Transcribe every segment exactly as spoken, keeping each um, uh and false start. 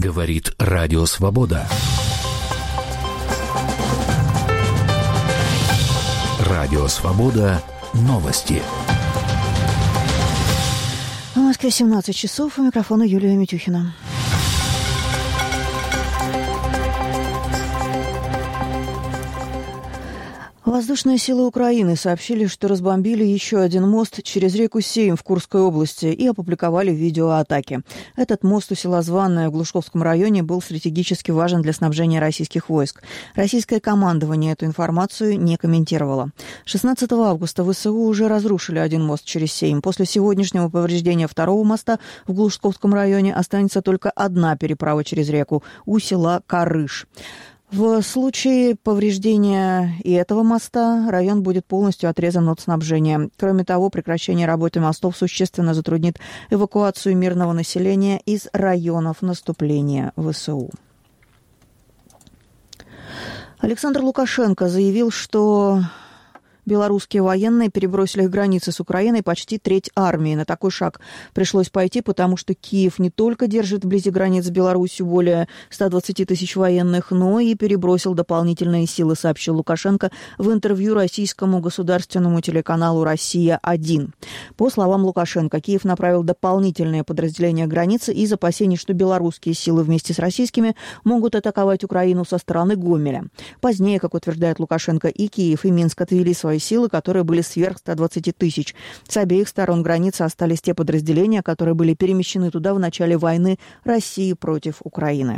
Говорит Радио Свобода. Радио Свобода. Новости. В Москве семнадцать часов. У микрофона Юлия Митюхина. Воздушные силы Украины сообщили, что разбомбили еще один мост через реку Сейм в Курской области и опубликовали видео атаки. Этот мост у села Званное в Глушковском районе был стратегически важен для снабжения российских войск. Российское командование эту информацию не комментировало. шестнадцатого августа ВСУ уже разрушили один мост через Сейм. После сегодняшнего повреждения второго моста в Глушковском районе останется только одна переправа через реку у села Карыш. В случае повреждения и этого моста район будет полностью отрезан от снабжения. Кроме того, прекращение работы мостов существенно затруднит эвакуацию мирного населения из районов наступления ВСУ. Александр Лукашенко заявил, что белорусские военные перебросили к границе с Украиной почти треть армии. На такой шаг пришлось пойти, потому что Киев не только держит вблизи границ с Беларусью более ста двадцати тысяч военных, но и перебросил дополнительные силы, сообщил Лукашенко в интервью российскому государственному телеканалу «Россия-один». По словам Лукашенко, Киев направил дополнительные подразделения границы из опасений, что белорусские силы вместе с российскими могут атаковать Украину со стороны Гомеля. Позднее, как утверждает Лукашенко, и Киев, и Минск отвели свои силы, которые были сверх ста двадцати тысяч. С обеих сторон границы остались те подразделения, которые были перемещены туда в начале войны России против Украины.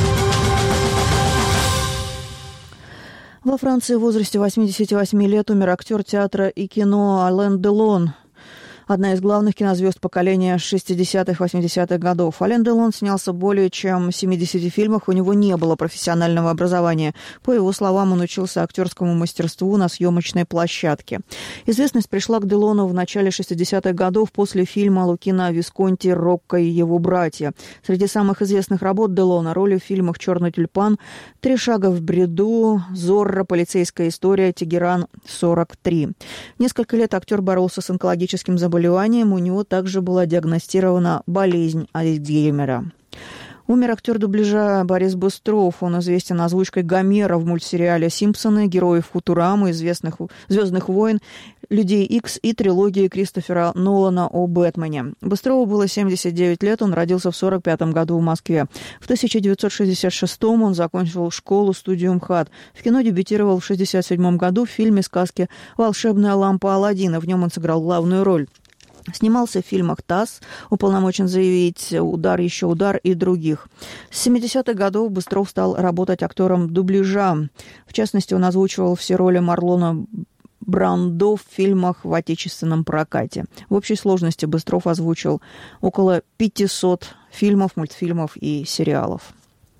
Во Франции в возрасте восьмидесяти восьми лет умер актер театра и кино Ален Делон, одна из главных кинозвезд поколения шестидесятых-восьмидесятых годов. Ален Делон снялся более чем в семидесяти фильмах, у него не было профессионального образования. По его словам, он учился актерскому мастерству на съемочной площадке. Известность пришла к Делону в начале шестидесятых годов после фильма Лукино Висконти «Рокко и его братья». Среди самых известных работ Делона роли в фильмах «Черный тюльпан», «Три шага в бреду», «Зорро», «Полицейская история», «Тегеран сорок три». Несколько лет актер боролся с онкологическим заболеванием. У него также была диагностирована болезнь Альцгеймера. Умер актер дубляжа Борис Быстров. Он известен озвучкой Гомера в мультсериале «Симпсоны», героев Футурамы, известных «Звездных войн», «Людей Икс» и трилогии Кристофера Нолана о Бэтмене. Быстрову было семьдесят девять лет, он родился в сорок пятом году в Москве. В тысяча девятьсот шестьдесят шестом он закончил школу-студию МХАТ. В кино дебютировал в шестьдесят седьмом году в фильме сказки «Волшебная лампа Аладдина». В нем он сыграл главную роль. Снимался в фильмах «ТАСС», «Уполномочен заявить», «Удар, еще удар» и других. С семидесятых годов Быстров стал работать актером дубляжа. В частности, он озвучивал все роли Марлона Брандо в фильмах в отечественном прокате. В общей сложности Быстров озвучил около пятисот фильмов, мультфильмов и сериалов.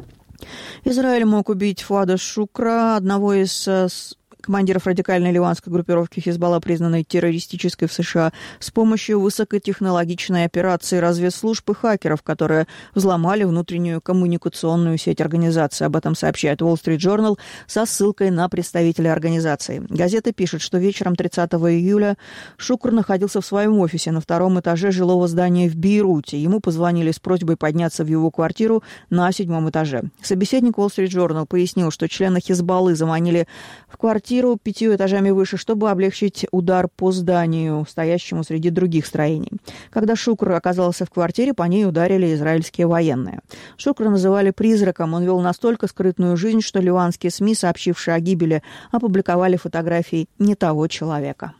Израиль мог убить Фуада Шукра, одного из командиров радикальной ливанской группировки Хизбалла, признанной террористической в США, с помощью высокотехнологичной операции разведслужб и хакеров, которые взломали внутреннюю коммуникационную сеть организации. Об этом сообщает Wall Street Journal со ссылкой на представителя организации. Газета пишет, что вечером тридцатого июля Шукр находился в своем офисе на втором этаже жилого здания в Бейруте. Ему позвонили с просьбой подняться в его квартиру на седьмом этаже. Собеседник Wall Street Journal пояснил, что члены Хизбаллы заманили в квартиру пятью этажами выше, чтобы облегчить удар по зданию, стоящему среди других строений. Когда Шукр оказался в квартире, по ней ударили израильские военные. Шукра называли призраком. Он вел настолько скрытную жизнь, что ливанские СМИ, сообщившие о гибели, опубликовали фотографии не того человека.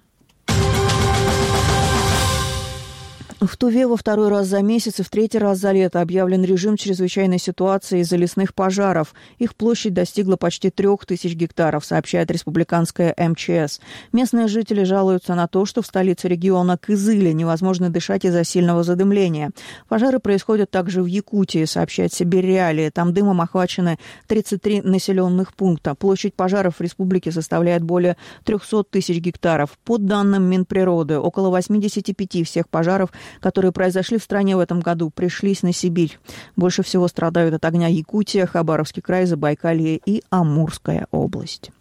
В Туве во второй раз за месяц и в третий раз за лето объявлен режим чрезвычайной ситуации из-за лесных пожаров. Их площадь достигла почти трех тысяч гектаров, сообщает республиканская эм че эс. Местные жители жалуются на то, что в столице региона Кызыле невозможно дышать из-за сильного задымления. Пожары происходят также в Якутии, сообщает Сибирь Реалии. Там дымом охвачены тридцать три населенных пункта. Площадь пожаров в республике составляет более трехсот тысяч гектаров. По данным Минприроды, около восьмидесяти пяти всех пожаров, которые произошли в стране в этом году, пришлись на Сибирь. Больше всего страдают от огня Якутия, Хабаровский край, Забайкалье и Амурская область.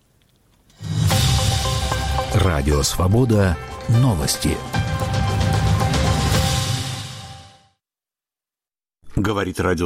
Радио Свобода. Новости. Говорит радио